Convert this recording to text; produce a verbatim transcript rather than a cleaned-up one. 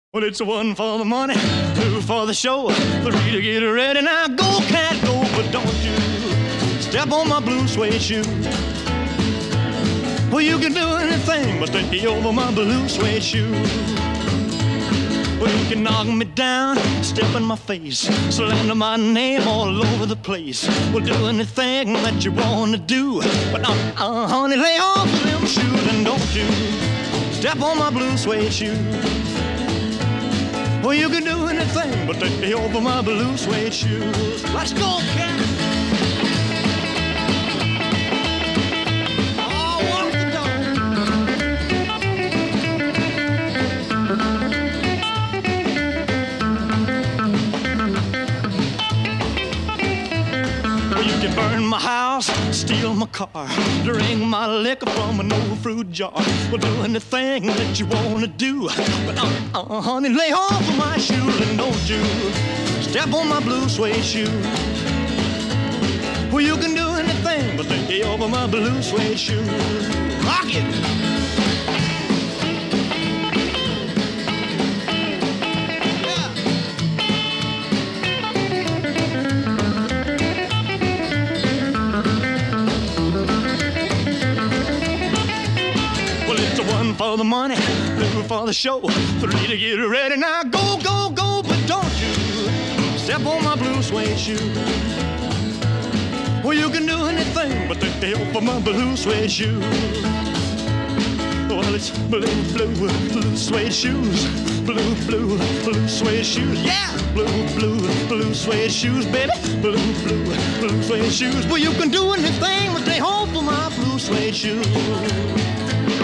Well, it's one for the money, two for the show, three to get ready. Now go, cat, go, but don't you step on my blue suede shoe. Well, you can do anything but take over my blue suede shoe. Well, you can knock me down, step in my face, slander my name all over the place. Well, do anything that you want to do, but uh, uh, honey, lay off of them shoes and don't you step on my blue suede shoe. Well, you can do anything but take me over my blue suede shoes. Let's go, cat! Oh, walk the dog. Well, you can burn my house, steal my car, drink my liquor from an old fruit jar. Well, do anything that you want to do, but uh, uh, honey, lay off of my shoes and don't you step on my blue suede shoe. Well, you can do anything but lay over my blue suede shoe. Rock it! One for the money, two for the show, three to get ready. Now go, go, go, but don't you step on my blue suede shoe. Well, you can do anything but take the help of my blue suede shoe. Well, it's blue, blue, blue suede shoes, blue, blue, blue suede shoes. Yeah, blue, blue, blue suede shoes, baby, blue, blue, blue suede shoes. Well, you can do anything but take hold for my blue suede shoes.